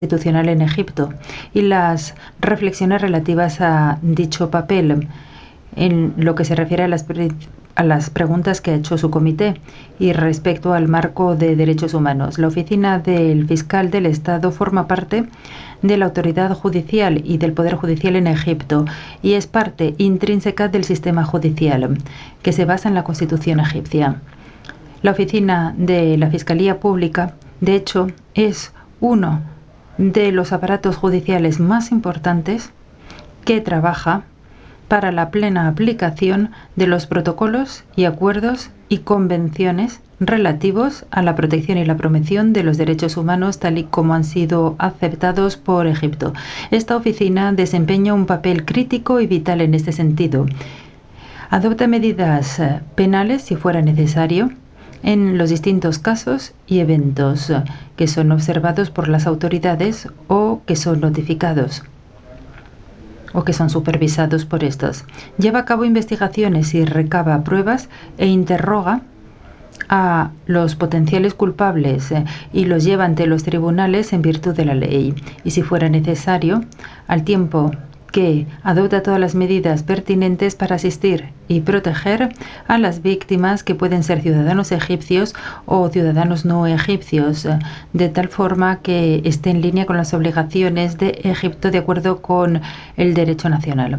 Constitucional en Egipto y las reflexiones relativas a dicho papel en lo que se refiere a las preguntas que ha hecho su comité y respecto al marco de derechos humanos. La oficina del fiscal del Estado forma parte de la autoridad judicial y del poder judicial en Egipto y es parte intrínseca del sistema judicial que se basa en la Constitución egipcia. La oficina de la Fiscalía Pública, de hecho, es uno de los aparatos judiciales más importantes que trabaja para la plena aplicación de los protocolos y acuerdos y convenciones relativos a la protección y la promoción de los derechos humanos tal y como han sido aceptados por Egipto. Esta oficina desempeña un papel crítico y vital en este sentido. Adopta medidas penales si fuera necesario en los distintos casos y eventos que son observados por las autoridades o que son notificados o que son supervisados por estos. Lleva a cabo investigaciones y recaba pruebas e interroga a los potenciales culpables y los lleva ante los tribunales en virtud de la ley. Y si fuera necesario, al tiempo que adopta todas las medidas pertinentes para asistir y proteger a las víctimas que pueden ser ciudadanos egipcios o ciudadanos no egipcios, de tal forma que esté en línea con las obligaciones de Egipto de acuerdo con el derecho nacional.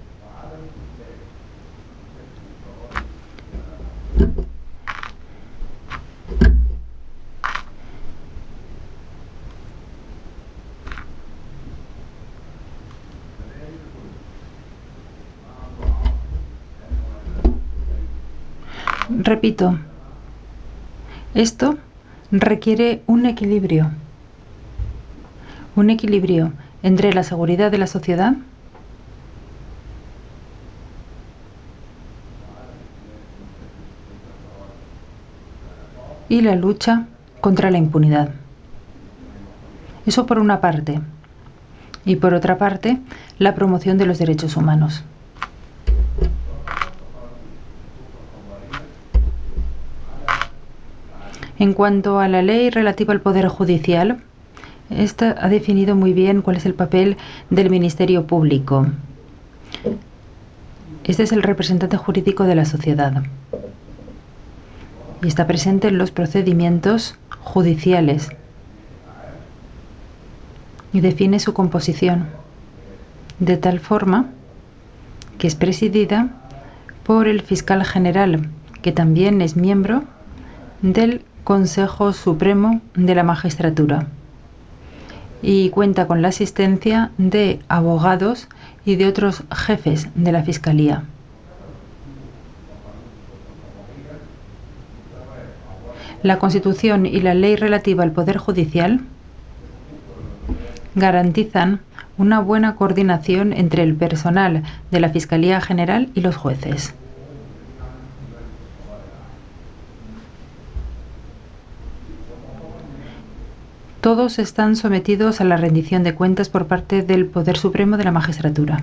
Repito, esto requiere un equilibrio entre la seguridad de la sociedad y la lucha contra la impunidad. Eso por una parte. Y por otra parte, la promoción de los derechos humanos. En cuanto a la ley relativa al Poder Judicial, esta ha definido muy bien cuál es el papel del Ministerio Público. Este es el representante jurídico de la sociedad y está presente en los procedimientos judiciales y define su composición de tal forma que es presidida por el fiscal general, que también es miembro del Consejo Supremo de la Magistratura y cuenta con la asistencia de abogados y de otros jefes de la Fiscalía. La Constitución y la ley relativa al Poder Judicial garantizan una buena coordinación entre el personal de la Fiscalía General y los jueces. Todos están sometidos a la rendición de cuentas por parte del Poder Supremo de la Magistratura.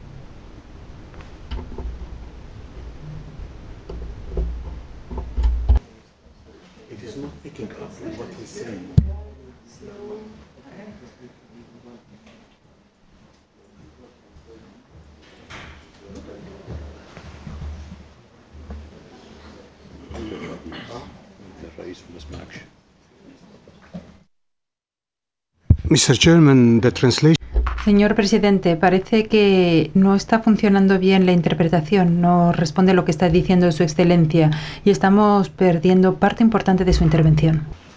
Señor presidente, parece que no está funcionando bien la interpretación, no responde a lo que está diciendo su excelencia y estamos perdiendo parte importante de su intervención.